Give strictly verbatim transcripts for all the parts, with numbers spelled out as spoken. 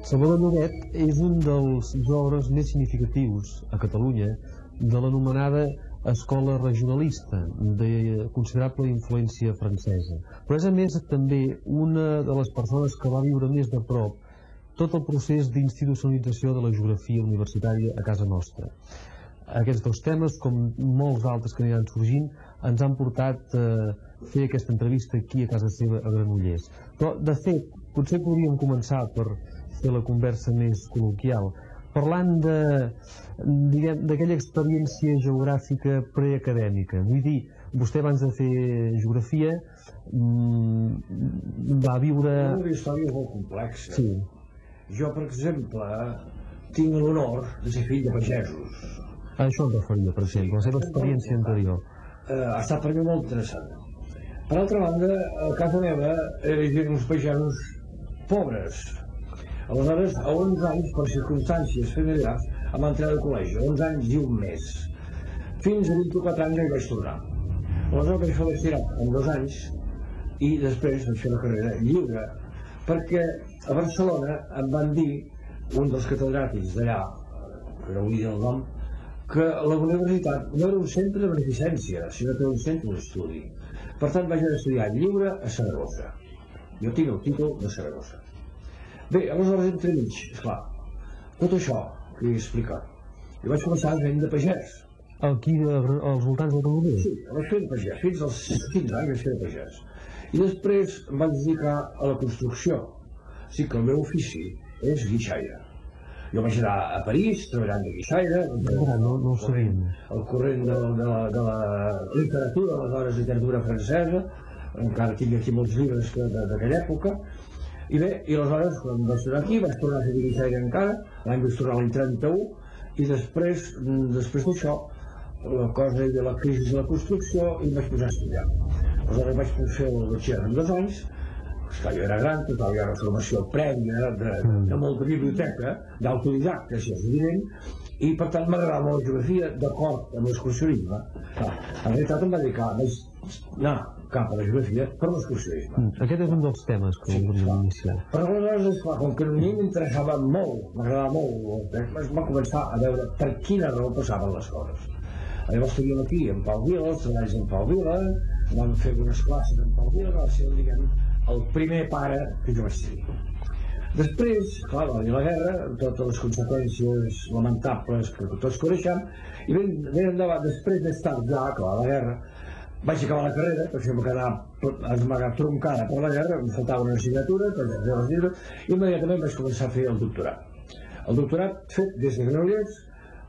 Salvador Llobet és un dels geògrafs més significatius a Catalunya de l'anomenada escola regionalista, de considerable influència francesa. Però és a més també una de les persones que va viure més de prop tot el procés d'institucionalització de la geografia universitària a casa nostra. Aquests dos temes, com molts altres que aniran sorgint, ens han portat a fer aquesta entrevista aquí a casa seva a Granollers. Però, de fet, potser podríem començar per fer la conversa més col·loquial, parlant d'aquella experiència geogràfica preacadèmica. Vull dir, vostè abans de fer geografia va viure... Una història molt complexa. Sí. Jo, per exemple, tinc l'honor de ser fill de pagesos. A això em referia, per exemple, la seva experiència anterior. Ha estat per mi molt interessant. Per altra banda, a casa meva eren uns pagesos pobres. Aleshores, a onze anys, per circumstàncies familiars, em va entrar al col·legi, a onze anys i un mes. Fins a vint-i-quatre anys hi vaig tornar. Aleshores vaig fer l'estirat en dos anys i després vaig fer la carrera lliure, perquè a Barcelona em van dir, un dels catedràtics d'allà, que no vull dir el nom, que la universitat no era un centre de beneficència, sinó que era un centre d'estudi. Per tant, vaig estudiar lliure a Saragossa. Jo tinc el títol de Saragossa. Bé, aleshores, entremig, esclar, tot això que he explicat, i vaig començar a vendre de pagès. Aquí, als voltants del Granollers? Sí, vaig fer de pagès, fins als quinze anys vaig fer de pagès. I després em vaig dedicar a la construcció. O sigui que el meu ofici és guixaire. Jo vaig anar a París, treballant de guixaire, no, no ho sabíem. El corrent de, de, la, de la literatura, aleshores literatura francesa, encara tinc aquí molts llibres d'aquella època, i bé, i aleshores, quan vaig tornar aquí, vaig tornar a fer guixaire encara, l'any vaig tornar l'any trenta-u, i després, després d'això, la cosa de la crisi de la construcció, i em vaig posar a estudiar. Aleshores vaig fer el batxillerat en dos anys. Esclar, jo era gran, total, hi ha una formació prèvia de, de molta biblioteca, d'autodidacta, això és evident, i per tant m'agradava molt la geografia, d'acord amb l'excursionisme. En realitat em va dedicar, vaig anar cap a la geografia per l'excursionisme. Aquest és un dels temes que voldríem iniciar. Però aleshores, esclar, com que a mi m'interessava molt, m'agradava molt, va començar a veure per quina raó passaven les coses. Llavors estudiem aquí, en Pau Vila, els treballs en Pau Vila, vam fer unes classes en Pau Vila, va ser, diguem, el primer pare que jo vaig tenir. Després, clar, va venir la guerra, amb totes les conseqüències lamentables que tots coneixem, i ben, ben endavant, després d'estar ja, clar, la guerra, vaig acabar la carrera, perquè em va quedar, ens va quedar troncada per la guerra, em faltava una assignatura, per fer les llibres, i immediatament vaig començar a fer el doctorat. El doctorat fet des de Granollers,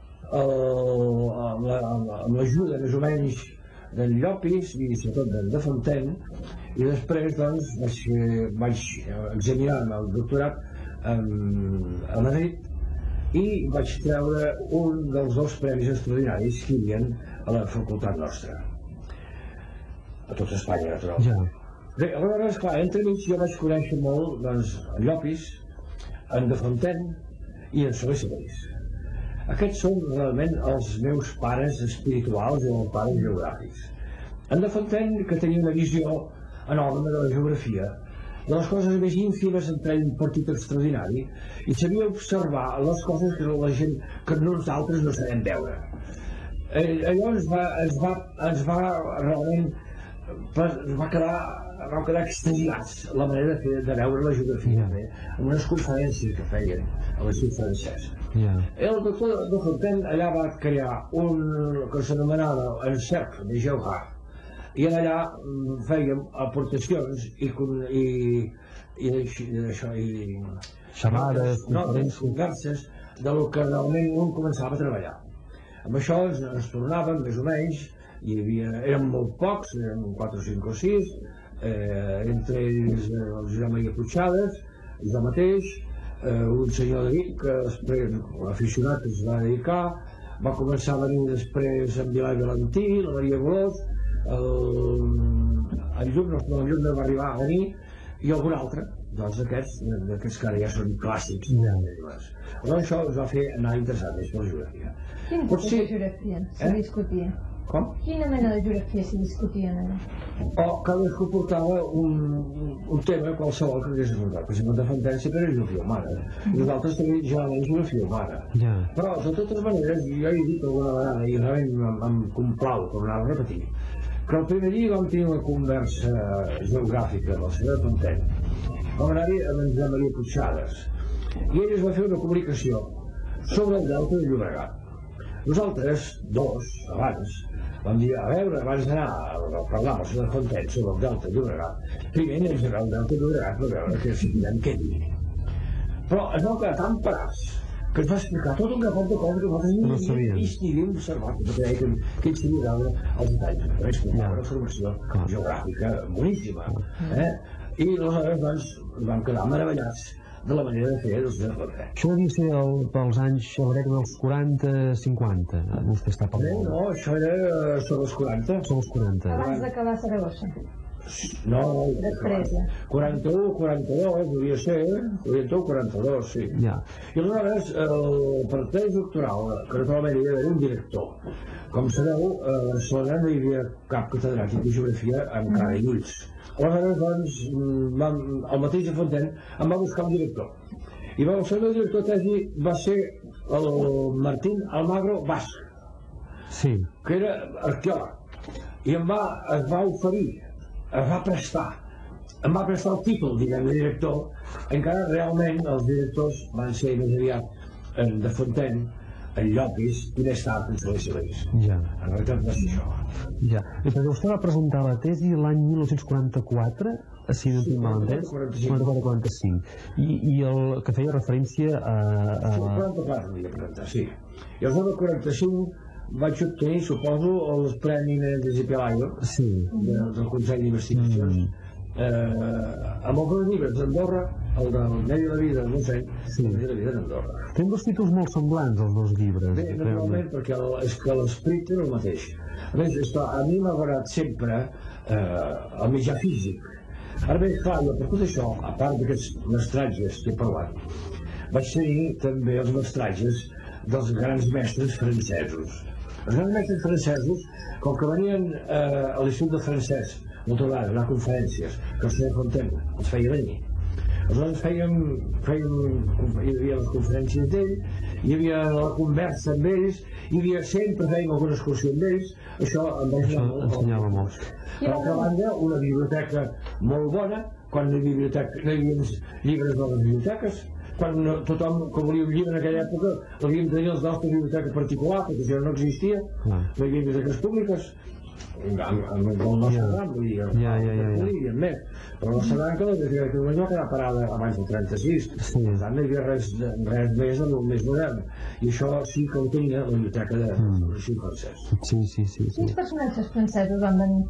amb l'ajuda més o menys d'en Llopis i sobretot d'en de Fontaine, i després doncs vaig, vaig examinar el doctorat a Madrid i vaig treure un dels dos premis extraordinaris que hi havia a la facultat nostra, a tot Espanya, naturalment. Bé, aleshores, clar, entremig jo vaig conèixer molt doncs, en Llopis, en de Fontaine i en Soler Sabarís. Aquests són realment els meus pares espirituals i els pares geogràfics. En de Fontaine, que tenia una visió enorme de la geografia, de les coses més ínfimes entre ell un partit extraordinari, i sabia observar les coses que la gent, que nosaltres no sabem veure. Allò ens va, ens va, ens va realment, ens va quedar, vam quedar extasiats la manera de, fer, de veure la geografia, bé, amb unes conferències que feien a l'estiu francès. Yeah. El doctor de Fontaine allà va crear un que s'anomenava el Cercle de Geographe, i allà fèiem aportacions i, i, i, això, i xerrades, conferències, converses del que realment un començava a treballar. Amb això ens, ens tornàvem més o menys, hi havia, érem molt pocs, érem quatre, cinc o sis, eh, entre ells el Josep Maria Puigades, jo mateix, eh, un senyor de Vic, que després, l'aficionat que es va dedicar, va començar a venir després en Vilà i Valentí, la Maria Golós, el, el Lluc, no, el Lluc no va arribar a venir, i algun altre, doncs d'aquests, d'aquests que ara ja són clàssics. Però això ens va fer anar interessant més per la geografia. Quina és la geografia? Se discutia. Com? Quina mena de geografia s'hi discutien allà? O cadascú portava un, un tema qualsevol que hagués escoltat. Per exemple, de Fontaine sempre era geografia humana. Nosaltres també generalment geografia humana. Ja. Però, de totes maneres, jo he dit alguna vegada, i realment em, em complau tornar a repetir, que el primer dia vam tenir una conversa geogràfica amb el senyor Fontaine. Vam anar-hi amb en Joan Maria Puigades. I ell es va fer una comunicació sobre el delta de Llobregat. Nosaltres, dos, abans, vam dir, a veure, abans d'anar a parlar amb el senyor Fontaine sobre el delta de Llobregat, primer anem a el delta de Llobregat per veure què sabíem què dir. Però es va quedar tan parats que ens va explicar tot un grapat de coses que nosaltres no havíem vist ni havíem observat, perquè deia que, que ell sabia veure els detalls. Però explicava una formació geogràfica boníssima. Eh? I aleshores doncs, vam quedar meravellats de la manera de fer dels de Fontaine. Això devia ser el, pels anys, jo crec, dels quaranta cinquanta. Vostè està parlant. No, no, això era sobre els quaranta. Són els quaranta. Abans d'acabar Saragossa. No, no. Després, ja. quaranta-u, quaranta-dos, devia ser, quaranta-u, quaranta-dos, sí. Ja. I aleshores, el parteix doctoral, que naturalment hi havia un director. Com sabeu, a Barcelona no hi havia cap catedràtic de geografia amb cara i ulls. Aleshores, doncs, vam, el mateix de Fontaine em va buscar un director. I el seu director tesi va ser el Martín Almagro Basc, Sí. que era arqueòleg. I em va, es va oferir, es va prestar, em va prestar el títol, diguem, de director. Encara realment els directors van ser més aviat en de Fontaine, en Llopis i més tard en Soler Silés. Ja. En realitat va ser això. Ja. I perquè vostè va presentar la tesi l'any mil nou-cents quaranta-quatre, si no tinc mal entès, quaranta-quatre quaranta-cinc, i, i el que feia referència a... a... Sí, quaranta-quatre, volia presentar, sí. I el del quaranta-cinc vaig obtenir, suposo, el Premi Menéndez y Pelayo Sí. de, del Consell d'Investigacions. Mm. Eh, amb els dos llibres d'Andorra, el del Medi de la Vida de Montseny, Sí. el Medi de la Vida d'Andorra. Tenen dos títols molt semblants, els dos llibres. Bé, naturalment, perquè el, és que l'esperit era el mateix. A més, és que a mi m'ha agradat sempre eh, el mitjà físic. Ara bé, clar, jo per tot això, a part d'aquests mestratges que he parlat, vaig tenir també els mestratges dels grans mestres francesos. Els grans mestres francesos, com que venien eh, a l'Institut de Francès, moltes vegades, anar a conferències, que el senyor Fontaine els feia venir. Aleshores fèiem, fèiem, hi havia les conferències d'ell, hi havia la conversa amb ells, hi havia sempre fèiem alguna excursió amb ells, això em va Això molt. ensenyava molt. Per altra banda, una biblioteca molt bona, quan no hi havia, no hi havia llibres de les biblioteques, quan tothom que volia un llibre en aquella època l'havíem de tenir als nostres biblioteques particulars, perquè això no existia, no hi havia biblioteques públiques, amb, amb el nostre gran, vull dir, ja, ja, ja, ja. i amb més. Però la Saranca, la Biblioteca de Catalunya va quedar parada abans del trenta-sis, Sí. per tant no hi havia res, res més en el més modern, i això sí que ho tenia la biblioteca de l'Institut Francès. Sí, sí, sí. sí. Quins personatges francesos van venir?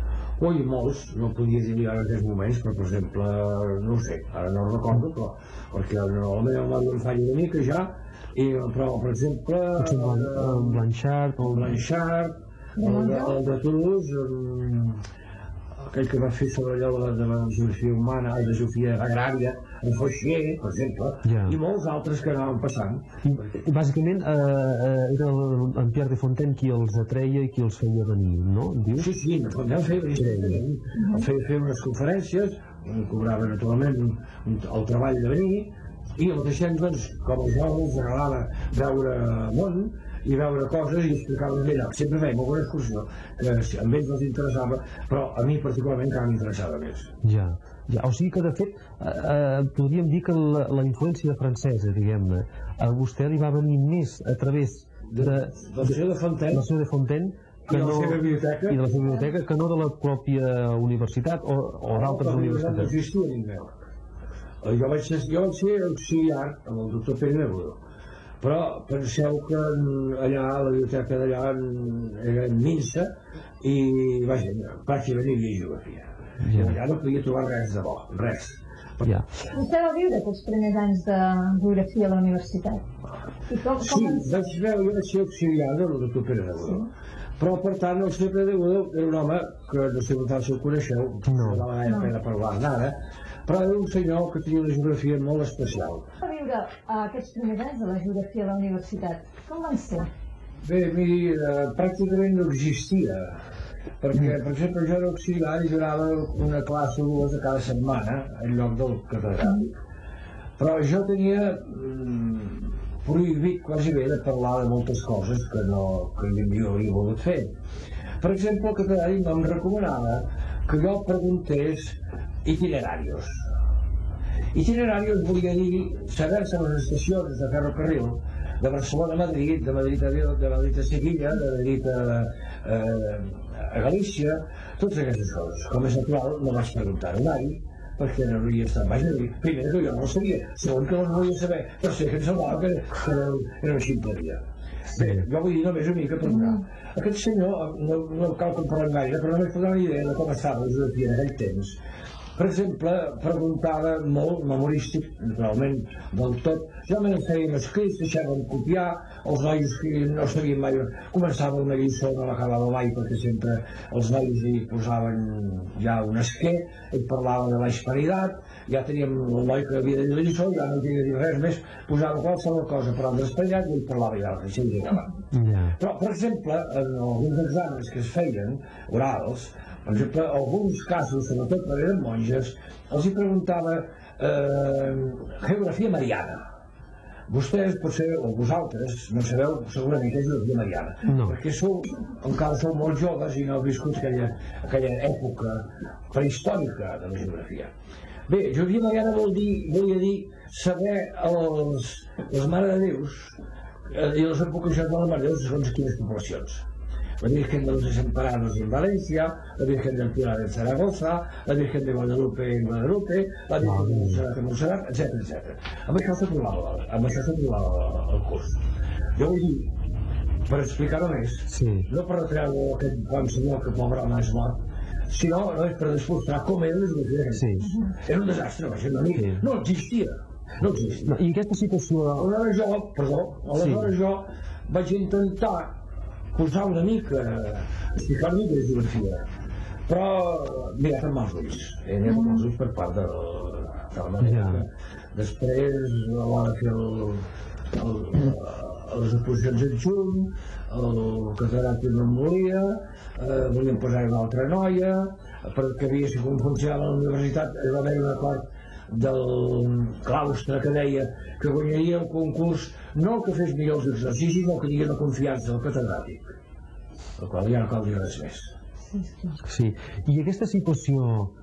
Ui, molts, no podia dir ara en aquests moments, però per exemple, no ho sé, ara no ho recordo, però perquè el meu mare em falla una mica ja, i, però per exemple... Potser en Blan- en Blanchard, el Blanchard, el de, el de Toulouse, el, aquell que va fer sobre allò de la geografia humana, de geografia agrària, el Fauchier, per exemple, Ja. i molts altres que anaven passant. I, i bàsicament eh, eh, era el, en Pierre de Fontaine qui els atreia i qui els feia venir, no? Dius? Sí, sí, en Fontaine feia venir, feia fer unes conferències, cobrava naturalment un, un, el treball de venir, i el mateix temps, doncs, com els joves, ens agradava veure món i veure coses i explicar-los bé. Sempre fèiem alguna excursió que a ells els interessava, però a mi particularment encara m'interessava més. Ja, ja. O sigui que, de fet, eh, eh, podríem dir que la, la influència francesa, diguem-ne, a vostè li va venir més a través de, de, Del senyor de Fontaine, del senyor de Fontaine que I de la no, seva biblioteca. i de la seva biblioteca, que no de la pròpia universitat o, o d'altres no universitats. existia ni meu. Jo vaig ser, jo vaig ser auxiliar amb el doctor Pere Nebudo, però penseu que allà, a la biblioteca d'allà, era minsa i, vaja, pràcticament hi havia geografia. Ja. Allà no podia trobar res de bo, res. Ja. Vostè va viure aquests primers anys de geografia a la universitat. I com, Sí, com ens... vaig veure, jo vaig ser auxiliar del doctor Pere Nebudo. Però, per tant, el senyor Pere Nebudo era un home que, no sé si ho coneixeu, No. no va haver pena parlar nada, però era un senyor que tenia una geografia molt especial. va viure uh, aquests primers anys de la geografia a la universitat? Com van ser? Bé, miri, pràcticament no existia, perquè, per exemple, jo era auxiliar i donava una classe o dues a cada setmana en lloc del catedràtic. Però jo tenia mm, prohibit quasi bé de parlar de moltes coses que no que jo hauria volgut fer. Per exemple, el catedràtic em recomanava que jo preguntés itinerarios. Itinerarios volia dir saber-se les estacions de ferrocarril de Barcelona a Madrid, de Madrid a, de Madrid a Sevilla, de Madrid a, a, a Galícia, totes aquestes coses. Com és natural, no vaig preguntar-ho mai, perquè no havia estat mai a dir. Primer que jo no ho sabia, segon que no ho volia saber, però sé que em semblava que era, era una ximpleria. Bé, jo vull dir només una mica per donar. Aquest senyor, no, no cal que en parlem gaire, però només per donar una idea de com estava la geografia en aquell temps. Per exemple, preguntava molt, memorístic, naturalment, del tot. Ja me fèiem escrits, deixàvem copiar, els nois que no sabien mai, començava una lliçó, no l'acabava mai, perquè sempre els nois hi posaven ja un esquer, ell parlava de la hispanitat, ja teníem el noi que havia de dir la lliçó, ja no havia de dir res més, posava qualsevol cosa per al d'hispanitat i ell parlava ja, així hi acabava. Yeah. Però, per exemple, en alguns exàmens que es feien, orals, per exemple, alguns casos, sobretot quan eren monges, els hi preguntava eh, geografia mariana. Vostès, potser, o vosaltres, no sabeu segurament què és geografia mariana, no. Perquè sou, encara sou molt joves i no heu viscut aquella, aquella època prehistòrica de la geografia. Bé, geografia mariana vol dir, volia dir saber els, les Mare de Déus eh, i les epocacions de la Mare de Déus segons quines poblacions. La Virgen de los Desamparados en Valencia, la Virgen del Pilar en Zaragoza, la Virgen de Guadalupe en Guadalupe, la Virgen de Montserrat en Montserrat, etcètera, etcètera. Amb això s'aprovava, amb això s'aprovava el curs. Jo vull dir, per explicar-ho més, sí. No per retreure aquest bon senyor que pobre home és mort, sinó no és per demostrar com era la geografia. Sí. Era un desastre, vaja, no, sí. No existia. No existia. No, I aquesta situació... Aleshores jo, perdó, aleshores sí. Jo vaig intentar posar una mica, explicar una mica de geografia, però mirat amb els ulls, eh? Mirat amb els ulls per part de, de la manera. Yeah. Després a l'hora de fer el, el, les exposicions en juny, el catedràtic no em volia, eh, volíem posar una altra noia, perquè havia sigut com funcionava a la universitat, va haver un acord del claustre que deia que guanyaria el concurs no el que fes millor els exercicis, no que tingués la confiança del catedràtic, el qual ja no cal dir res més. Sí, i aquesta situació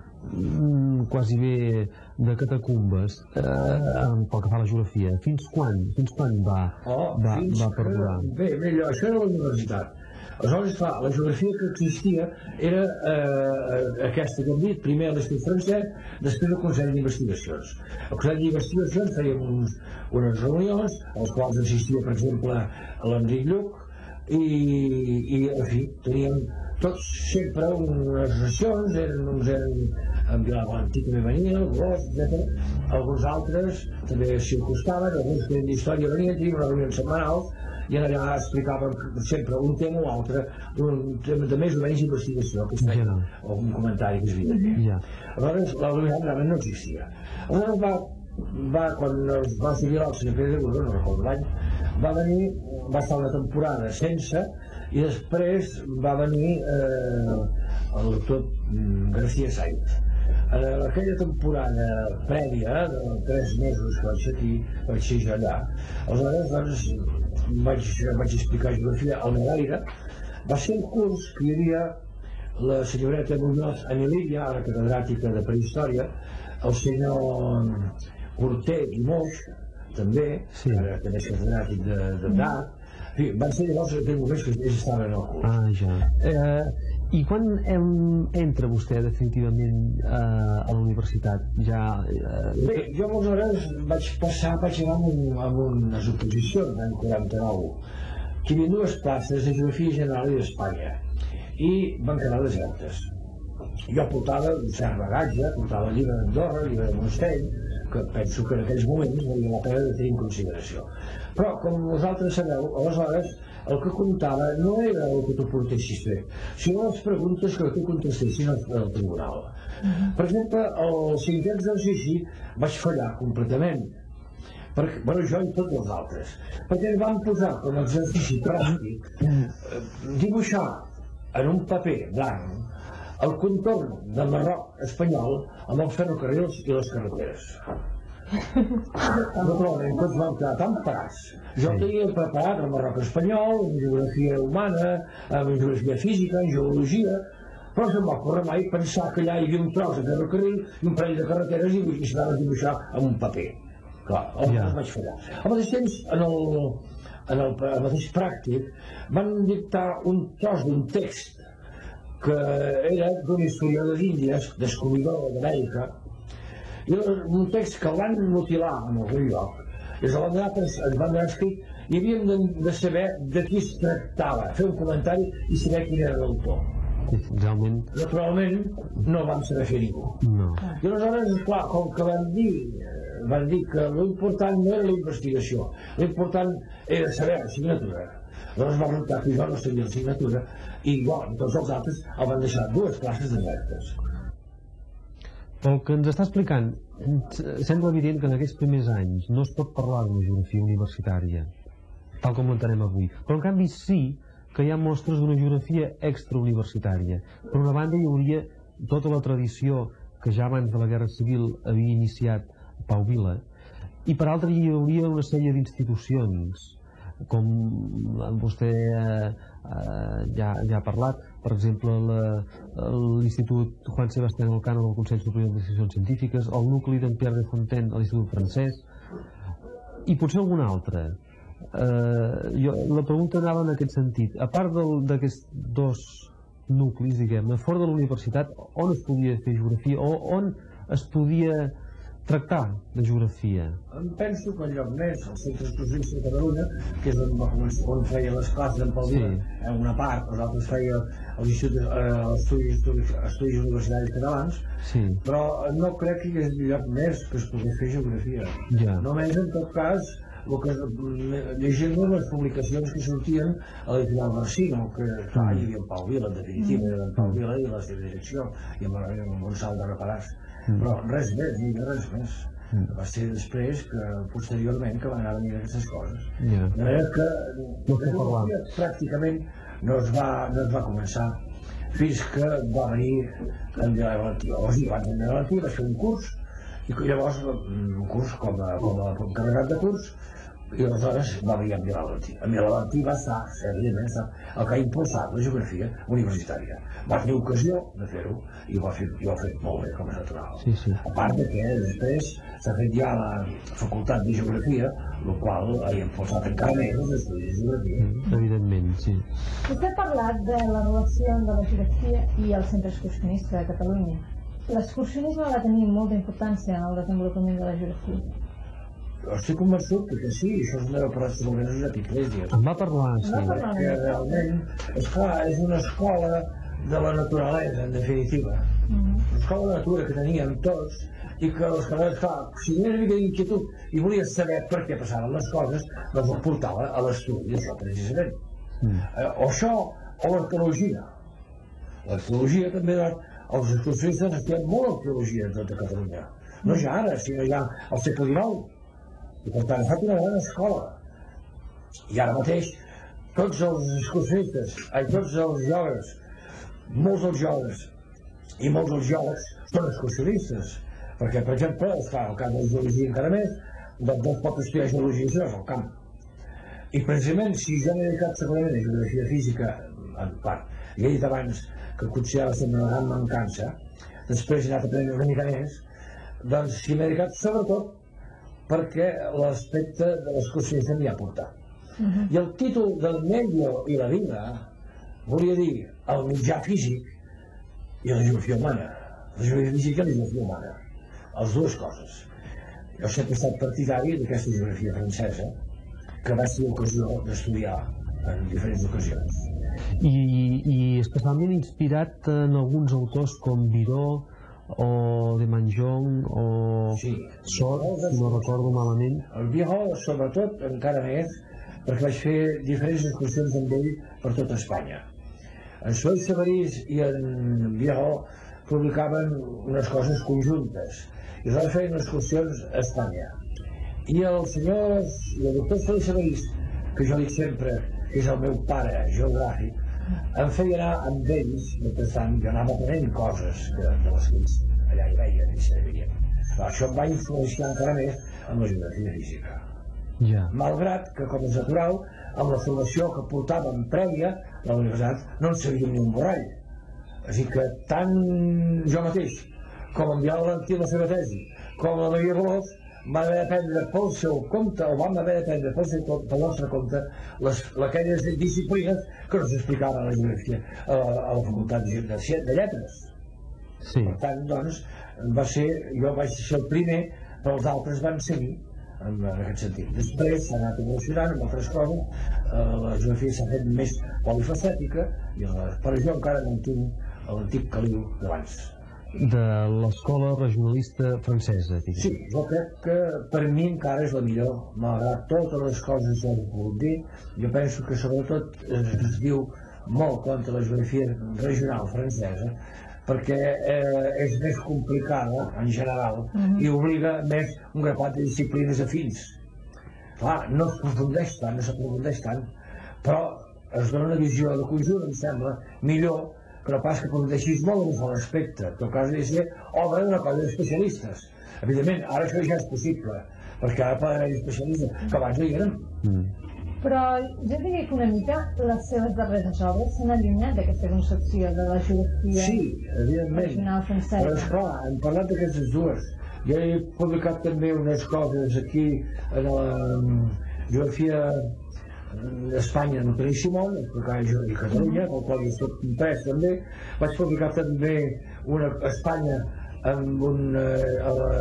mm, quasi bé de catacumbes eh, pel que fa a la geografia, fins quan, fins quan va, oh, va, fins va perdurar? Que, bé, bé, això era la universitat. Aleshores, clar, la geografia que existia era eh, aquesta que hem dit, primer l'Institut francès, després el Consell d'Investigacions. El Consell d'Investigacions fèiem uns, unes reunions, als quals assistia, per exemple, l'Enric Lluc, i, i, en fi, teníem tots sempre unes sessions, eren, uns eren en Pilar Valentí també venia, el Gros, etcètera. Alguns altres també s'hi acostaven, alguns que d'història venien, teníem unes reunions setmanals, i allà explicàvem sempre un tema o altre, un tema de més o menys investigació, que es feia, o un comentari que es havia de fer. Ja. Aleshores, la universitat realment no existia. Aleshores va, va quan es va jubilar el senyor Pere de Guró, no recordo l'any, va venir, va estar una temporada sense, i després va venir eh, el doctor García Sainz. En aquella temporada prèvia, de tres mesos que vaig ser aquí, vaig ser jo allà, aleshores doncs, vaig, vaig explicar geografia al Negaire. Va ser un curs que hi havia la senyoreta Muñoz Anelilla, ara catedràtica de prehistòria, el senyor Corté i Moix, també, sí. Ara també és catedràtic de, de D A C. En fi, van ser llavors aquells moments que ells estaven al curs. Ah, ja. Eh, I quan em, entra vostè definitivament eh, a la universitat? Ja, eh... Bé, jo aleshores vaig passar, vaig anar amb, un, amb unes oposicions l'any quaranta-nou, que hi havia dues places de geografia general i d'Espanya, i van quedar desertes. Jo portava un cert bagatge, portava el llibre d'Andorra, el llibre de Montseny, que penso que en aquells moments valia la pena de tenir en consideració. Però, com vosaltres sabeu, aleshores el que comptava no era el que tu portessis bé, sinó les preguntes que tu contestessin al, al tribunal. Uh-huh. Per exemple, el cinquè exercici vaig fallar completament, bueno, jo i tots els altres, perquè ens vam posar com a exercici pràctic dibuixar en un paper blanc el contorn del Marroc espanyol amb els ferrocarrils i les carreteres. Naturalment, tots vam quedar tan parats. Jo tenia preparat el Marroc espanyol, en geografia humana, en geografia física, en geologia, però se'm va ocórrer mai pensar que allà hi havia un tros de ferrocarril i un parell de carreteres i s'hi va dibuixar en un paper. Clar, el yeah. vaig fallar. Al mateix temps, en el, en el, el mateix pràctic, van dictar un tros d'un text que era d'una història de l'Índies, descobridor d'Amèrica, i un text que el van mutilar en algun lloc. I els alumnes ens van donar escrit i havíem de, de saber de qui es tractava, fer un comentari i saber quin era l'autor. Realment... Naturalment, no vam saber fer ningú. No. I aleshores, esclar, com que van dir, van dir que l'important no era la investigació, l'important era saber la signatura. Llavors va resultar que jo no sabia la signatura i jo, tots els altres, el van deixar dues classes desertes. Pel que ens està explicant, sembla evident que en aquests primers anys no es pot parlar d'una geografia universitària, tal com l'entenem avui, però en canvi sí que hi ha mostres d'una geografia extrauniversitària. Per una banda hi hauria tota la tradició que ja abans de la Guerra Civil havia iniciat Pau Vila, i per altra hi hauria una sèrie d'institucions, com vostè eh, ja, ja ha parlat, per exemple l'Institut Juan Sebastián Elcano del Consell Superior d'Investigacions Científiques, el nucli d'en Pierre de Fontaine a l'Institut Francès, i potser alguna altra. Uh, jo, la pregunta anava en aquest sentit. A part d'aquests dos nuclis, diguem-ne, fora de la universitat, on es podia fer geografia o on es podia tractar de geografia? Em penso que el lloc més, el Centre Exclusius de Catalunya, que és on, on feia les classes en Pau Vila, sí. En una part, nosaltres feia els estudis, estudis universitaris catalans, sí. Però no crec que hi hagués lloc més que es pogués fer geografia. Ja. Només, en tot cas, el que llegint les publicacions que sortien a l'editorial Marcino, que clar, hi havia en Pau Vila, en definitiva, en Pau Vila i la seva direcció, i amb en Gonçal de Reparàs. Però res més, ni res més. Va ser després, que posteriorment, que van anar a venir aquestes coses. De manera que pràcticament no es va, no es va començar fins que va venir en Miquel Valentí. O sigui, abans en Miquel Valentí va fer un curs, i llavors un curs com a encarregat de curs, i aleshores va venir en Miquel Valentí. En Miquel Valentí va estar, evidentment, el que ha impulsat la geografia universitària. Va tenir ocasió de fer-ho i ho ha fet, i ho ha fet molt bé, com és natural. Sí, sí. A part de que després s'ha fet ja la facultat de geografia, el qual ha impulsat encara més els estudis de geografia. Evidentment, sí. Vostè ha parlat de la relació de la geografia i el Centre Excursionista de Catalunya. L'excursionisme va tenir molta importància en el desenvolupament de la geografia. Estic convençut que sí, això és una de les problemes de Piclèsia. En va parlar, sí. Perquè realment, esclar, és una escola de la naturalesa, en definitiva. Una escola de natura que teníem tots i que els catalans, clar, si no hi havia inquietud i volies saber per què passaven les coses, doncs ho portava a l'estudi, això precisament. O això, o l'arqueologia. L'arqueologia també, els excursionistes estudien molt arqueologia en tota Catalunya. No ja ara, sinó ja al segle dinou. I per tant, ha estat una gran escola. I ara mateix, tots els excursionistes, ai, tots els geòlegs, molts dels geòlegs i molts dels geòlegs són excursionistes. Perquè, per exemple, esclar, el camp de la geologia encara més, doncs no es pot estudiar geologia si no és el camp. I precisament, si jo m'he dedicat segurament a geografia física, en part, ja he dit abans que considerava ser una gran mancança, després he anat a aprendre una mica més, doncs si m'he dedicat sobretot perquè l'aspecte de l'excursionisme m'hi ha portat. Uh-huh. I el títol del medio i la vida volia dir el mitjà físic i la geografia humana. La geografia física i la geografia humana. Les dues coses. Jo sempre he estat partidari d'aquesta geografia francesa, que va ser ocasió d'estudiar en diferents ocasions. I, i especialment inspirat en alguns autors com Viró, o de Manjong, o sí. Sort, si no recordo malament. El Viró, sobretot, encara més, perquè vaig fer diferents excursions amb ell per tota Espanya. En Soy Sabarís i en Viró publicaven unes coses conjuntes, i aleshores feien excursions a Espanya. I el senyor, i el doctor Feliç Sabarís, que jo dic sempre que és el meu pare geogràfic, em feia anar amb ells, mentrestant jo anava aprenent coses de, de les que ells allà hi veien i sabien. Però això em va influenciar encara més en la geografia física. Ja. Malgrat que, com és natural, amb la formació que portàvem prèvia a la universitat no en sabíem ni un borrall. Així que tant jo mateix, com en Biel Valentí la seva tesi, com la Maria Bolós, va haver d'aprendre pel seu compte, o vam haver d'aprendre pel, seu, pel nostre compte, les, aquelles disciplines que no s'explicaven a la geografia, a, a la facultat de, de, de lletres. Sí. Per tant, doncs, va ser, jo vaig ser el primer, però els altres van seguir en, en aquest sentit. Després s'ha anat evolucionant amb altres coses, eh, la geografia s'ha fet més polifacètica, i la, però jo encara mantinc l'antic caliu d'abans. De l'escola regionalista francesa. Diguem. Sí, jo crec que per mi encara és la millor, malgrat totes les coses que he pogut dir. Jo penso que sobretot es diu molt contra la geografia regional francesa, perquè eh, és més complicada en general mm-hmm. i obliga més un grapat de disciplines afins. Clar, no es aprofundeix tant, no s'aprofundeix tant, però es dona una visió de conjunt, em sembla, millor, però pas que aprofundeixis molt en un sol aspecte. En tot cas, és obra d'una cosa d'especialistes. Evidentment, ara això ja és possible, perquè ara poden haver especialistes que abans no hi eren. Mm. Però jo diria que una mica les seves darreres obres s'han allunyat d'aquesta concepció de la geografia sí, regional francesa. Però esclar, hem parlat d'aquestes dues. Jo he publicat també unes coses aquí en la geografia d'Espanya no tenia Simón, explicava jo i Catalunya, pel qual jo soc imprès també. Vaig publicar també una a Espanya amb un, eh, a, la,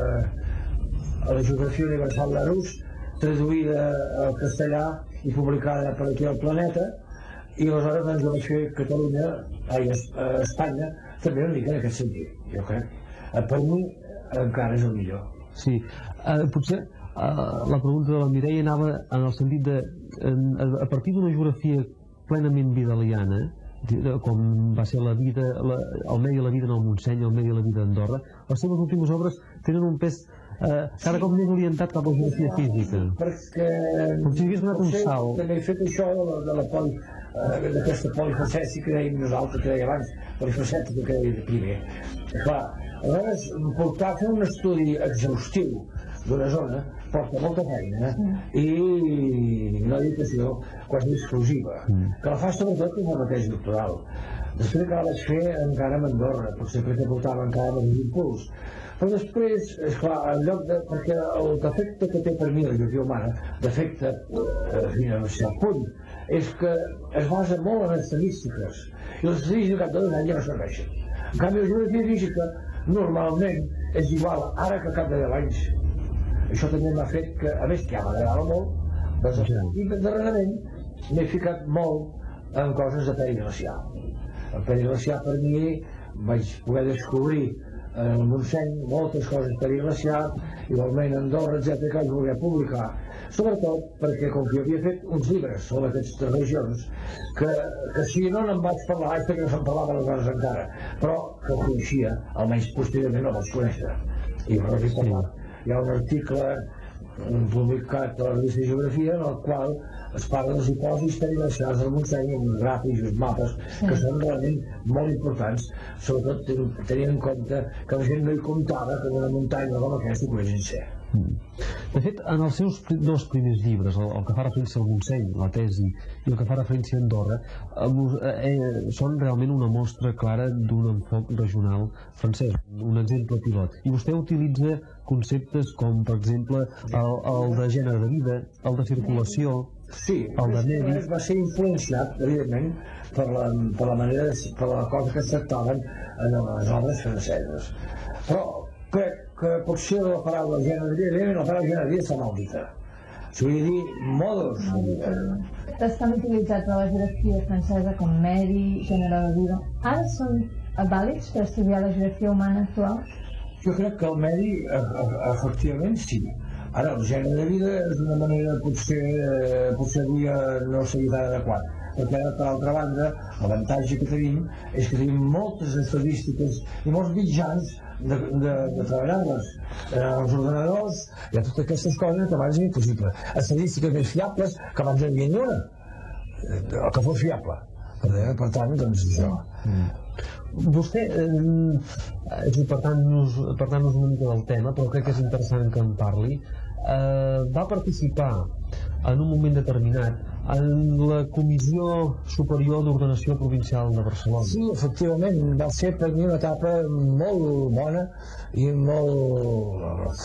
a la geografia universal Larousse, traduïda al castellà i publicada per aquí al Planeta, i aleshores doncs, jo vaig fer Catalunya, ai, a Espanya, també una mica en aquest sentit, jo crec. Per mi encara és el millor. Sí, uh, potser Uh, la pregunta de la Mireia anava en el sentit de en, a partir d'una geografia plenament vidaliana, com va ser la vida, la, el medi i la vida en el Montseny, el medi i la vida a Andorra, les seves últimes obres tenen un pes uh, cada cop més orientat cap a la geografia física. Perquè com si hagués donat un salt. També he fet això de la poli, uh, d'aquesta polifacètica que dèiem nosaltres, que deia abans, polifacètica que deia primer. Clar, aleshores, portar a fer un estudi exhaustiu d'una zona porta molta feina i una dedicació quasi exclusiva, que la fa sobretot com a tesi doctoral. Després que la vaig fer encara amb Andorra, potser perquè portava encara més impuls. Però després, esclar, en lloc de... perquè el defecte que té per mi la geografia humana, defecte fins a un cert punt, és que es basa molt en estadístiques, i les estadístiques cap de dos anys ja no serveixen. En canvi, la geografia física normalment és igual ara que cap de deu anys. Això també m'ha fet que, a més que ja m'agradava molt, doncs, i darrerament m'he ficat molt en coses de peri glacial. El peri glacial per mi vaig poder descobrir en el Montseny moltes coses peri glacial, igualment Andorra, etcètera, que vaig voler publicar. Sobretot perquè, com que jo havia fet uns llibres sobre aquestes regions, que, que si no n'en vaig parlar, és perquè no se'n parlava aleshores encara, però que ho coneixia, almenys posteriorment no vaig conèixer. I ho vaig parlar. Hi ha un article publicat a la revista de Geografia en el qual es parla dels dipòsits periglacials del Montseny amb gràfics i uns mapes que són realment molt importants, sobretot tenint en compte que la gent no hi comptava que una muntanya com aquesta poguessin ser. De fet, en els seus dos primers llibres, el, el que fa referència al Montseny, la tesi, i el que fa referència a Andorra, eh, eh, són realment una mostra clara d'un enfoc regional francès, un exemple pilot. I vostè utilitza conceptes com, per exemple, el, el de gènere de vida, el de circulació, sí, el de medi... va ser influenciat, evidentment, per la, per la manera, de, per la cosa que es tractaven en les obres franceses. Però crec que potser la paraula gènere de vida, la paraula gènere de vida està mal dita. S'ho vull dir, modos de vida. Estan utilitzats a la geografia francesa com medi, gènere de vida. Ara són vàlids per estudiar la geografia humana actual? Jo crec que el medi, efectivament, sí. Ara, el gènere de vida és una manera potser, potser dia no sigui tan adequat. Perquè ara, per altra banda, l'avantatge que tenim és que tenim moltes estadístiques i molts mitjans de, de, de treballar-les als ordenadors, hi ha totes aquestes coses que abans era impossible. Estadístiques més fiables que abans no hi havia ni una, que fos fiable. Per, per tant, doncs això. Mm. Vostè, eh, per tant-nos per tant-nos una mica del tema, però crec que és interessant que en parli, eh, va participar en un moment determinat en la Comissió Superior d'Ordenació Provincial de Barcelona. Sí, efectivament, va ser per mi una etapa molt bona i molt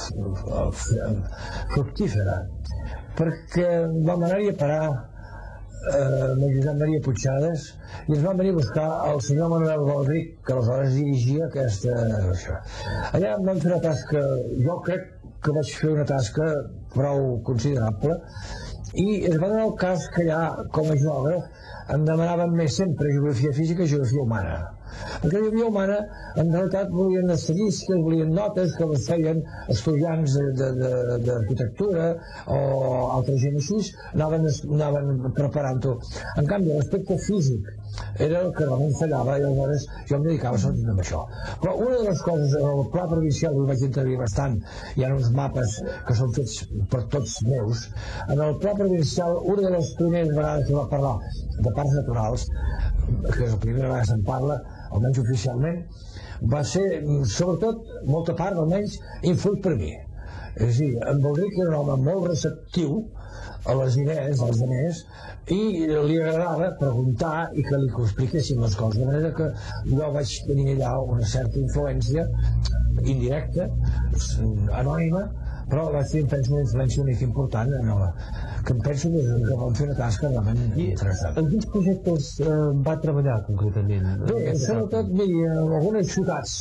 fructífera, perquè vam anar-hi a parar eh, amb Josep Maria Puigades i ens vam venir a buscar el senyor Manuel Baldric, que aleshores dirigia aquesta... Això. Allà vam fer una tasca, jo crec que vaig fer una tasca prou considerable, i es va donar el cas que allà, com a geògraf, em demanaven més sempre geografia física i geografia humana. Perquè la geografia humana, en realitat, volien estadístiques, volien notes que les feien estudiants d'arquitectura o altra gent així, anaven, anaven preparant-ho. En canvi, l'aspecte físic era el que realment fallava i aleshores jo em dedicava sobretot a això. Però una de les coses, en el pla provincial ho vaig intervenir bastant, hi ha uns mapes que són fets per tots meus, en el pla provincial una de les primeres vegades que va parlar de parcs naturals, que és la primera vegada que se'n parla, almenys oficialment, va ser, sobretot, molta part, almenys, influït per mi. És a dir, en Baldric era un home molt receptiu a les idees dels altres i li agradava preguntar i que li expliquessin les coses, de manera que jo vaig tenir allà una certa influència indirecta, anònima, però vaig tenir, penso, una influència única important en la, que em penso que, que vam fer una tasca realment interessant. En quins projectes eh, va treballar concretament? Bé, sobretot, miri, en algunes ciutats,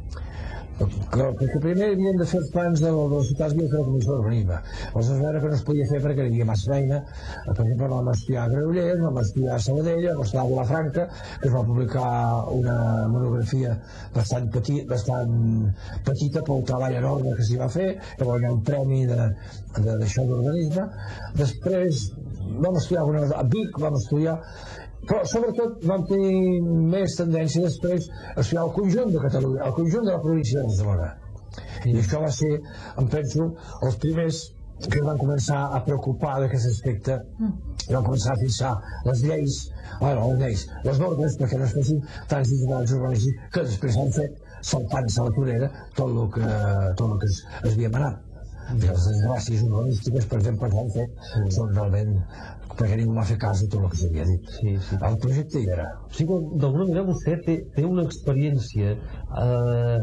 que, perquè primer havien de fer els plans de, de les ciutats havien de fer la comissió d'urbanisme. Aleshores es veure que no es podia fer perquè hi havia massa feina. Per exemple, vam estudiar a Granollers, vam estudiar a Sabadell, vam estudiar a Vilafranca, que es va publicar una monografia bastant, petit, bastant petita pel treball enorme que s'hi va fer, que va guanyar un premi d'això d'urbanisme. Després vam estudiar a Vic, vam estudiar, però sobretot vam tenir més tendència després a estudiar el conjunt de Catalunya, el conjunt de la província de Barcelona. I això va ser, em penso, els primers que van començar a preocupar d'aquest aspecte, i van començar a fixar les lleis, bueno, les lleis, les normes, perquè no es fessin tants titulars urbanístics que després han fet saltant-se a la torera tot el que, tot el que es, es havia manat. I les desgràcies urbanístiques, per exemple, que han fet, són realment perquè ningú va fer cas de tot el que s'havia dit. Sí, sí. El projecte hi era. O sigui, d'alguna manera vostè té, té una experiència eh,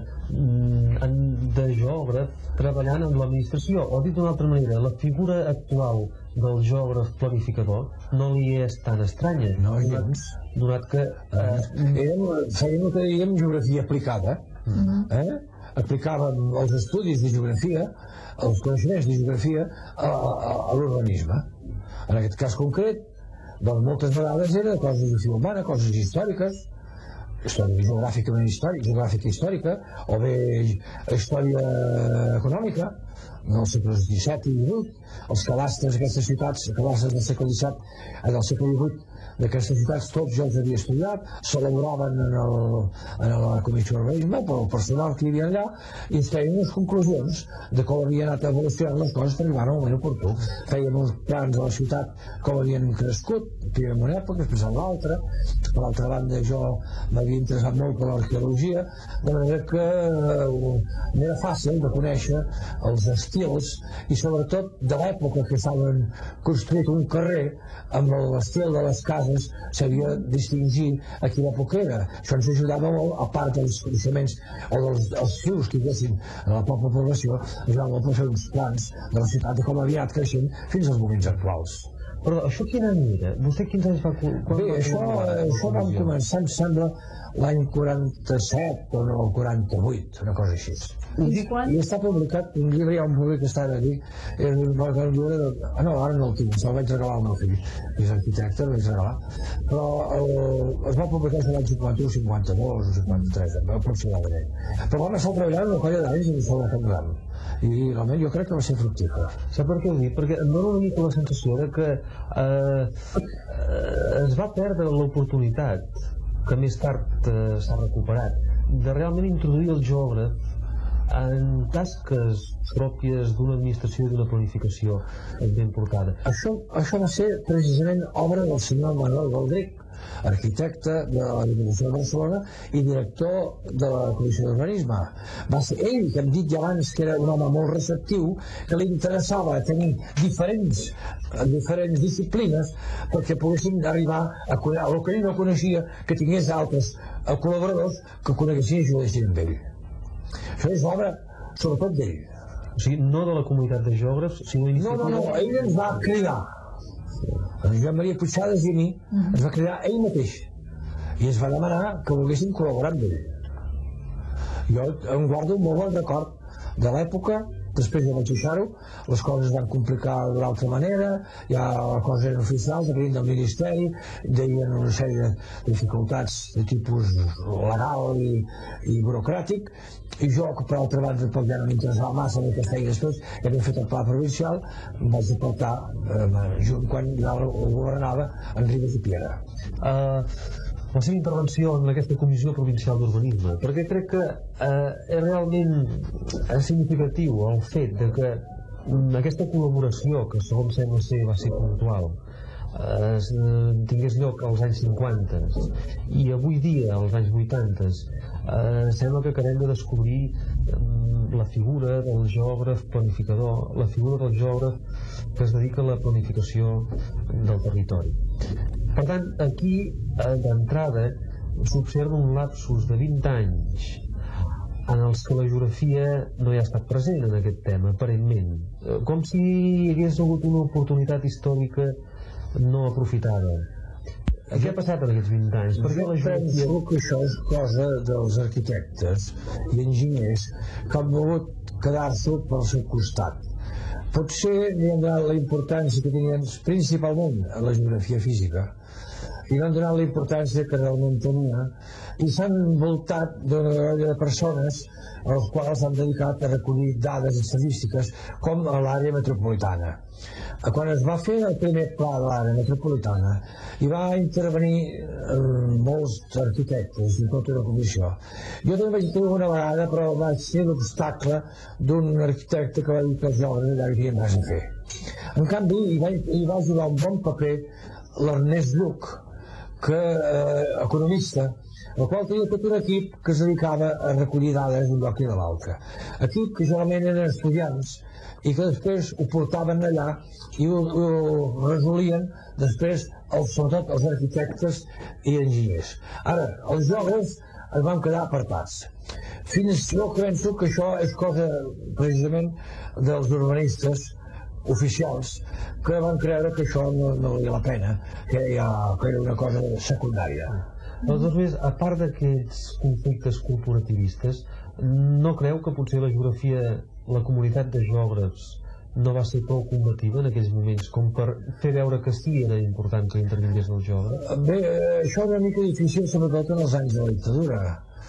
de geògraf treballant amb l'administració, o dit d'una altra manera, la figura actual del geògraf planificador no li és tan estranya. No, gens. Donat que... Eh, érem, fèiem el que dèiem geografia aplicada. Eh? Aplicàvem els estudis de geografia, els coneixements de geografia a, a, a l'urbanisme. En aquest cas concret, doncs moltes vegades era coses de geografia humana, coses històriques, història geogràficament històrica, geogràfica històrica, o bé història econòmica, dels segles disset i divuit, els cadastres d'aquestes ciutats, cadastres del segle disset i del segle divuit, d'aquestes ciutats tots jo els havia estudiat, s'elaboraven en, el, en la comissió d'urbanisme pel personal que hi havia allà i ens feien unes conclusions de com havien anat evolucionant les coses per arribar al moment oportú. Fèiem uns plans de la ciutat com havien crescut, primer en una època, després en l'altra. Per l'altra banda jo m'havia interessat molt per l'arqueologia, de manera que m'era fàcil de conèixer els estils i sobretot de l'època que estaven construït un carrer amb l'estil de les cases s'havia de distingir a quina època era. Això ens ajudava molt, a part dels coneixements o dels els fius que hi haguessin a la pròpia població, ajudava molt per fer uns plans de la ciutat de com havia anat creixent fins als moments actuals. Però això quin any era? Vostè quins anys va... Bé, això, això vam començar, em sembla, l'any quaranta-set o no, el quaranta-vuit, una cosa així. I, i està publicat, un llibre, hi ha un llibre que està a dir, el, el llibre de... Ah, no, ara no el tinc, se'l vaig regalar al meu fill, que és arquitecte, el vaig regalar, però el, es va publicar l'any cinquanta-u, cinquanta-dos o cinquanta-tres, aproximadament. Però vam estar treballant una colla d'anys en això de Can Gran, i realment jo crec que va ser fructífer. Sap per què ho dic? Perquè em dóna una mica la sensació de que eh, eh, es va perdre l'oportunitat, que més tard eh, s'ha recuperat, de realment introduir el geògraf en tasques pròpies d'una administració i d'una planificació ben portada. Això, això va ser precisament obra del senyor Manuel Baldric, arquitecte de la Diputació de Barcelona i director de la Comissió d'Urbanisme. Va ser ell, que hem dit ja abans que era un home molt receptiu, que li interessava tenir diferents, diferents disciplines perquè poguessin arribar a conèixer el que ell no coneixia, que tingués altres col·laboradors que coneguessin i ajudessin amb ell. Això és obra sobretot d'ell. O sigui, no de la comunitat de geògrafs, sinó No, no, no, ell ens va cridar. El Joan Maria Puigçades i a mi ens va cridar ell mateix i ens va demanar que volguéssim col·laborar amb ell. Jo em guardo un molt bon record de l'època. Després de vaig deixar-ho, les coses van complicar d'una altra manera, ja les coses eren oficials, venien del Ministeri, deien una sèrie de dificultats de tipus legal i, i burocràtic, i jo, que per altra banda tampoc ja no m'interessava massa en aquesta feina després, ja havia fet el pla provincial, em vaig aportar eh, junt quan ja el governava en Ribes i Piera. Uh... la seva intervenció en aquesta Comissió Provincial d'Urbanisme, perquè crec que eh, és realment significatiu el fet de que aquesta col·laboració, que segons sembla ser va ser puntual, eh, tingués lloc als anys cinquanta i avui dia, als anys vuitanta, eh, sembla que acabem de descobrir eh, la figura del geògraf planificador, la figura del geògraf que es dedica a la planificació del territori. Per tant, aquí, d'entrada, s'observa un lapsus de vint anys en els que la geografia no hi ha estat present en aquest tema, aparentment. Com si hi hagués hagut una oportunitat històrica no aprofitada. Què ha passat en aquests vint anys? Per què la geografia... Jo penso que això és cosa dels arquitectes i enginyers que han volgut quedar-se pel seu costat. Potser li han donat la importància que tenien principalment a la geografia física i no han donat la importància que realment tenia i s'han envoltat d'una colla de persones als quals s'han dedicat a recollir dades estadístiques com a l'àrea metropolitana. Quan es va fer el primer pla de l'àrea metropolitana hi va intervenir eh, molts arquitectes i tota una comissió. Jo també vaig tenir una vegada, però va ser l'obstacle d'un arquitecte que va dir que els geògrafs allà hi havien res a fer. En canvi, hi va, hi va jugar un bon paper l'Ernest Lluch, que eh, economista, el qual tenia tot un equip que es dedicava a recollir dades d'un lloc i de l'altre. Equip que generalment eren estudiants i que després ho portaven allà i ho, ho resolien després, els, sobretot els arquitectes i enginyers. Ara, els geògrafs es van quedar apartats. Fins jo penso que això és cosa precisament dels urbanistes oficials que van creure que això no, no valia la pena, que, ja, que era una cosa secundària. Aleshores, més, a part d'aquests conflictes corporativistes, no creu que potser la geografia, la comunitat de geògrafs no va ser prou combativa en aquells moments com per fer veure que sí era important que intervingués el geògraf? Bé, això era una mica difícil, sobretot en els anys de la dictadura.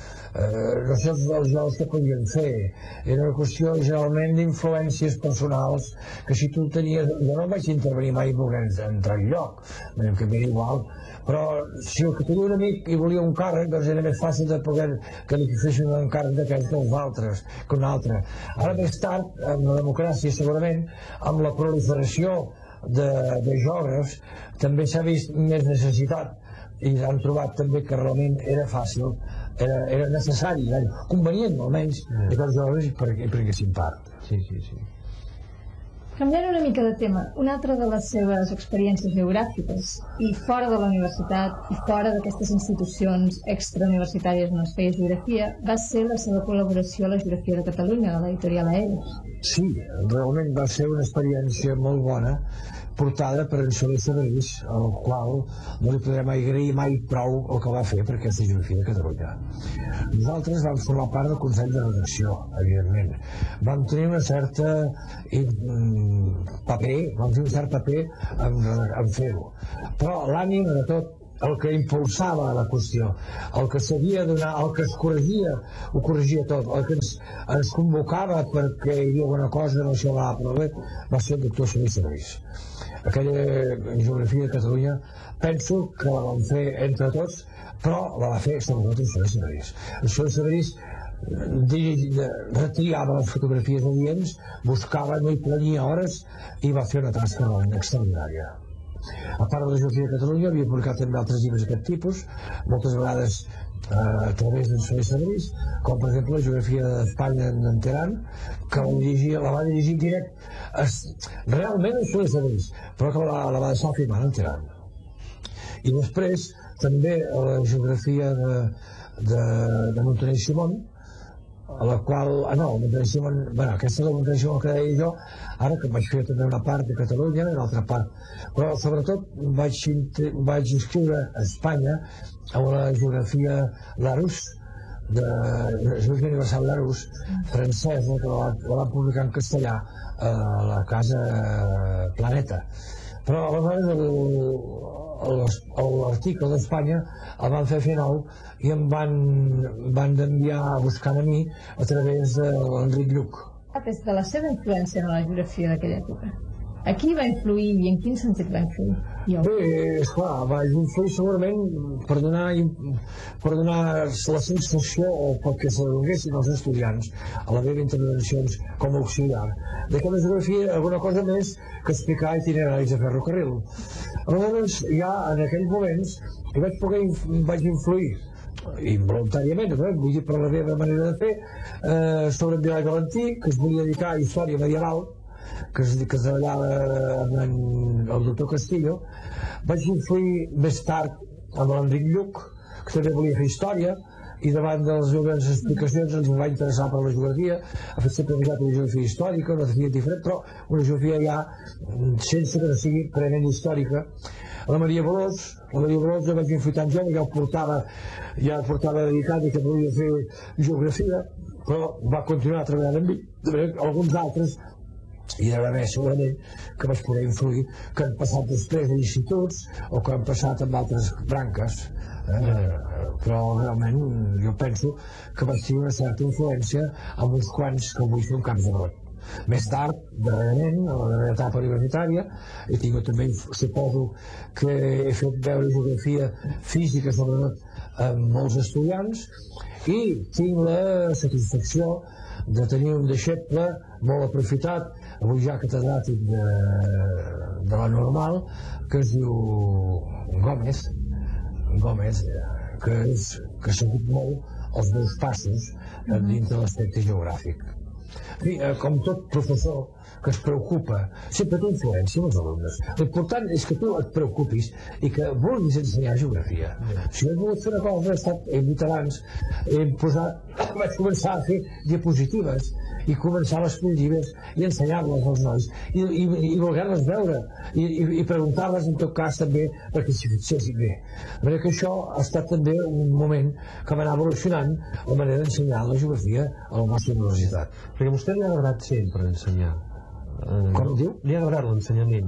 Eh, no sé els geògrafs que podien fer, era una qüestió generalment d'influències personals que si tu tenies, jo no vaig intervenir mai voler entrar en lloc, que m'era igual, però si el que tenia un amic i volia un càrrec, doncs era més fàcil de poder que li fessin un encàrrec d'aquests dels altres que un altre. Ara més tard, amb la democràcia segurament, amb la proliferació de, de geògrafs, també s'ha vist més necessitat i han trobat també que realment era fàcil, era, era necessari, era convenient almenys, que els geògrafs hi prenguessin part. Sí, sí, sí. Canviant una mica de tema, una altra de les seves experiències geogràfiques i fora de la universitat i fora d'aquestes institucions extrauniversitàries on es feia geografia va ser la seva col·laboració a la Geografia de Catalunya, a l'editorial Aedes. Sí, realment va ser una experiència molt bona portada per en Soler Sabarís, al qual no li podrem agrair mai prou el que va fer per aquesta Geografia de Catalunya. Nosaltres vam formar part del Consell de Redacció, evidentment. Vam tenir una certa paper, vam tenir un cert paper en, en fer-ho. Però l'ànim de tot, el que impulsava la qüestió, el que sabia donar, el que es corregia, ho corregia tot, el que ens, ens convocava perquè hi havia alguna cosa no això va prou bé, va ser el doctor Soler Sabarís. Aquella Geografia de Catalunya penso que la vam fer entre tots, però la va fer sobretot el Soler Sabarís. El Soler Sabarís retriava les fotografies adients, buscava, no hi plania hores i va fer una tasca realment extraordinària. A part de la geografia de Catalunya, havia publicat també altres llibres d'aquest tipus, moltes vegades eh, a través d'en Soler Sabrís, com per exemple la geografia d'Espanya en Teheran, que la, dirigia, la va dirigir direct, es, realment en Soler Sabrís, però que la, la va deixar firmar en Teheran. I després també la geografia de, de, de Montaner i Simón, a la qual, ah no, Montaner i Simón, bueno, aquesta és la Montaner i Simón que deia jo, ara que vaig fer també una part de Catalunya i una altra part, però sobretot vaig, vaig escriure a Espanya a la geografia Larousse, de la geografia universal Larousse, francesa, que la, la van publicar en castellà a la casa Planeta. Però aleshores l'article d'Espanya el van fer a final i em van, van enviar a buscar a mi a través de l'Enric Lluc. Des de la seva influència en la geografia d'aquella època, a qui va influir i en quin sentit va influir? Jo. Bé, esclar, va influir segurament per donar, per donar la sensació o perquè se donguessin els estudiants a la meva intervencions com a auxiliar de que la geografia alguna cosa més que explicar itineraris de ferrocarril. Aleshores, ja en aquells moments hi vaig poder vaig influir involuntàriament, eh? Vull dir per la meva manera de fer, eh, sobre en Vilai Valentí, que es volia dedicar a història medieval, que es, que es treballava amb en, el doctor Castillo. Vaig influir més tard amb l'Enric Lluc, que també volia fer història, i davant de les meves explicacions ens va interessar per la geografia. Ha fet sempre una geografia històrica, una geografia diferent, però una geografia ja sense que no sigui plenament històrica. La Maria Bolós, la Maria Bolós ja vaig influir tant jo, ja ho portava, ja ho portava dedicat i que volia fer geografia, però va continuar treballant amb mi, de manera que alguns altres i hi ha d'haver segurament que vaig poder influir que han passat després de instituts o que han passat amb altres branques, eh? Però realment jo penso que vaig tenir una certa influència amb uns quants que vull fer un camp de brot. Més tard, darrerament, a la darrera etapa universitària, he tingut també, suposo que he fet veure geografia física sobretot amb molts estudiants i tinc la satisfacció de tenir un deixeble molt aprofitat, avui ja catedràtic de, de la normal, que es diu Gómez, Gómez, que és que ha seguit molt els meus passos dintre de l'aspecte geogràfic. En fi, com tot professor que es preocupa, sempre té influència amb els alumnes. L'important és que tu et preocupis i que vulguis ensenyar geografia. Si jo he volgut fer una cosa, he estat, he dit abans, he posat, vaig començar a fer diapositives i començar les llibres i ensenyar-les als nois i, i, i voler-les veure i, i, i preguntar-les en tot cas també perquè s'hi fixessin bé. De manera que això ha estat també un moment que va anar evolucionant la manera d'ensenyar la geografia a la nostra universitat. Perquè a vostè li ha agradat sempre ensenyar. Com diu? Li ha agradat l'ensenyament.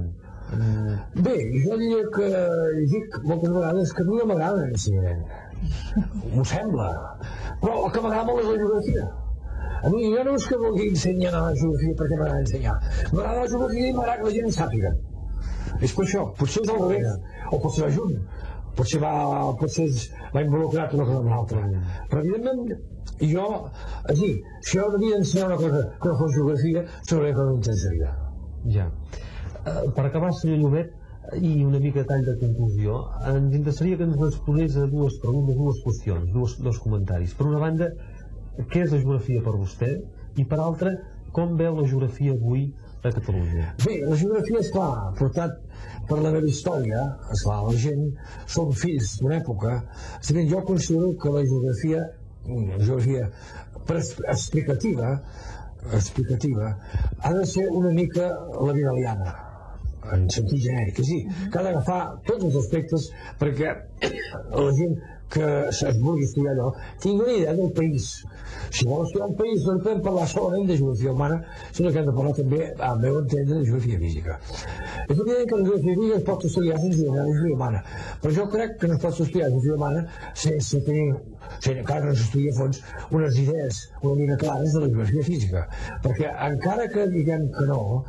Bé, jo diria que dic moltes vegades que a mi no m'agrada l'ensenyament. M'ho sembla. Però el que m'agrada molt és la geografia. A mi jo no és que vulgui ensenyar la geografia perquè m'agrada ensenyar. M'agrada la geografia i m'agrada que la gent en sàpiga. És per això. Potser és al revés. O potser va junt. Potser va, potser va involucrat una cosa amb l'altra. Però evidentment jo, així, si jo havia d'ensenyar una cosa que no fos geografia, segurament que no m'interessaria. Ja. Per acabar, senyor Llobet, i una mica de tall de conclusió, ens interessaria que ens responés a dues preguntes, dues qüestions, dos, dos comentaris. Per una banda, què és la geografia per vostè? I per altra, com veu la geografia avui a Catalunya? Bé, la geografia, esclar, portat per la meva història, esclar, la gent, som fills d'una època, si jo considero que la geografia, la geografia explicativa, explicativa, ha de ser una mica la vidaliana, en sentit genèric, és a dir, que ha d'agafar tots els aspectes perquè la gent que es vulgui estudiar allò tingui una idea del país. Si vol estudiar un país no podem parlar solament de geografia humana, sinó que hem de parlar també, al meu entendre, de geografia física. És evident que la geografia física es pot estudiar sense la geografia humana, però jo crec que no es pot estudiar la geografia humana sense tenir, sense encara no s'estudia a fons, unes idees una mica clares de la geografia física. Perquè encara que diguem que no,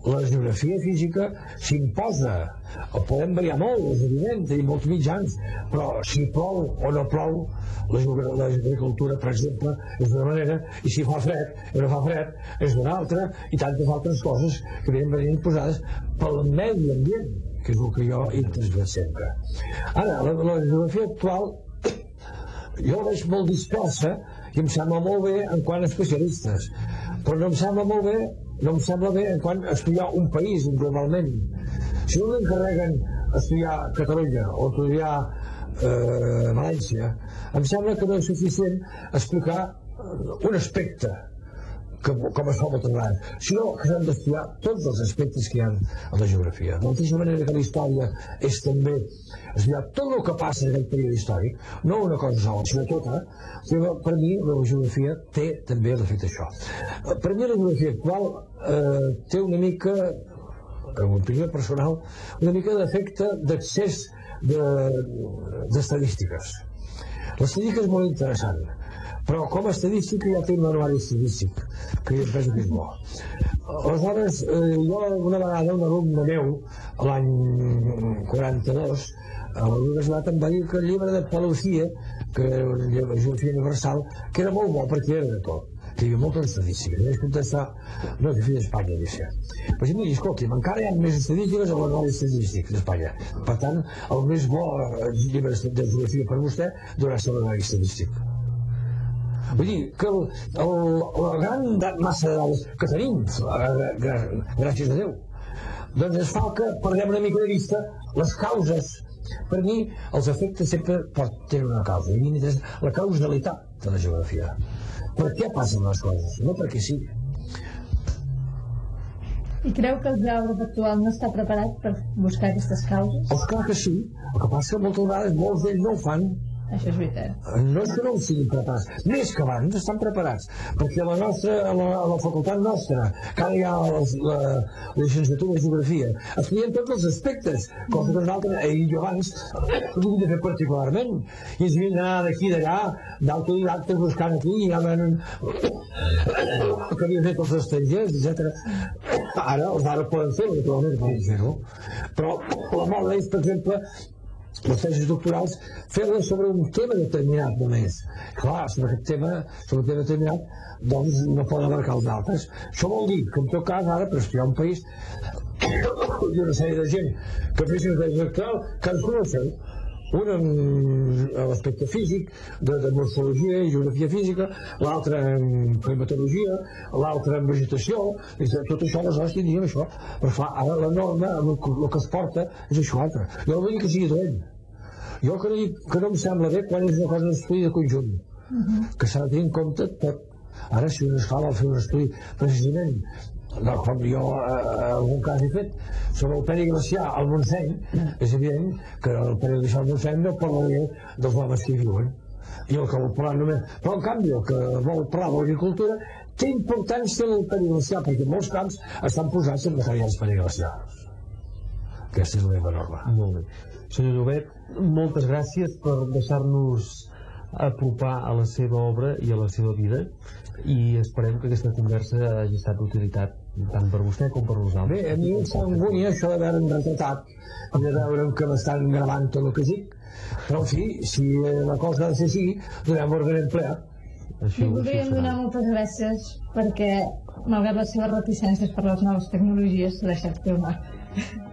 la geografia física s'imposa. El podem variar molt, és evident, tenim molts mitjans, però si plou o no plou, l'agricultura, per exemple, és d'una manera, i si fa fred o no fa fred, és d'una altra, i tantes altres coses que venen venint imposades pel medi ambient, que és el que jo he transmet sempre. Ara, la, la geografia actual jo la veig molt dispersa i em sembla molt bé en quant a especialistes, però no em sembla molt bé no em sembla bé en quant a estudiar un país globalment. Si no m'encarreguen estudiar Catalunya o estudiar eh, València, em sembla que no és suficient explicar un aspecte que, com es fa moltes vegades, sinó que s'han d'estudiar tots els aspectes que hi ha a la geografia. De la mateixa manera que la història és també estudiar tot el que passa en aquest període històric, no una cosa sola, sinó tota, per mi la geografia té també l'efecte això. Per mi la geografia actual eh, té una mica, en opinió personal, una mica d'efecte d'accés d'estadístiques. L'estadística és molt interessant, però com a estadística ja té un manual estadístic, que jo penso que és bo. Aleshores, eh, jo una vegada, un alumne meu, l'any quaranta-dos, a la universitat em va dir que el llibre de Pelucia, que era un llibre de geografia universal, que era molt bo perquè era de tot, que hi havia moltes estadístiques. I vaig contestar, no, que fill d'Espanya, dice. Però si miri, escolti'm, encara hi ha més estadístiques a l'anual estadístic d'Espanya. Per tant, el més bo llibre de geografia per vostè durà ser l'anual estadístic. Vull dir que el, el, la gran massa de dades que tenim, gràcies a Déu, doncs es fa que perdem una mica de vista les causes. Per mi, els efectes sempre tenen una causa, i és la causalitat de la geografia. Per què passen les coses? No perquè sí. I creu que el geògraf actual no està preparat per buscar aquestes causes? Oh, clar que sí. El que passa que moltes vegades molts d'ells no ho fan. Això és veritat. No és que no ho siguin preparats, més que abans estan preparats, perquè la nostra, a la, a la facultat nostra, que ara hi ha la, la, la llicenciatura de geografia, estudien tots els aspectes, cosa que nosaltres, ahir jo abans, ho havíem de fer particularment, i ens havien d'anar d'aquí d'allà, d'autodidactes buscant aquí, i ja venen que havien fet els estrangers, etcètera. Ara, els d'ara poden fer-ho, naturalment poden fer-ho, però la moda és, per exemple, les tesis doctorals, fer-les sobre un tema determinat només. Clar, sobre aquest tema, sobre un tema determinat, doncs no poden abarcar els altres. Això vol dir que en tot cas, ara, per estudiar un país, hi ha una sèrie de gent que fes una tesi doctoral, cadascú el seu. Un en l'aspecte físic, de, de morfologia i geografia física, l'altre en climatologia, l'altre en vegetació, tot això aleshores tindríem això. Però clar, ara la norma, el, el que es porta, és això altre. Jo no vull dir que sigui dolent. Jo que no, dic, que no em sembla bé quan és una cosa d'estudi de conjunt, uh -huh. que s'ha de tenir en compte tot. Ara, si un escala vol fer un estudi precisament, com jo en algun cas he fet, sobre el peri glaciar al Montseny, és evident que el peri glaciar al Montseny no parlaré dels homes que hi viuen. I el que vol parlar només... Però, en canvi, el que vol parlar de l'agricultura té importància en el peri glaciar, perquè molts camps estan posats en materials periglacials. Aquesta és la meva norma. Molt bé. Senyor Llobet, moltes gràcies per deixar-nos apropar a la seva obra i a la seva vida, i esperem que aquesta conversa hagi estat d'utilitat tant per vostè com per nosaltres. Bé, a mi em fa angúnia això de veure'm retratat i de veure'm que m'estan gravant tot el que dic, però en fi, si la cosa ha de ser així, donem ordre empleat. Li voldríem donar moltes gràcies perquè, malgrat les seves reticències per les noves tecnologies, s'ha deixat filmar.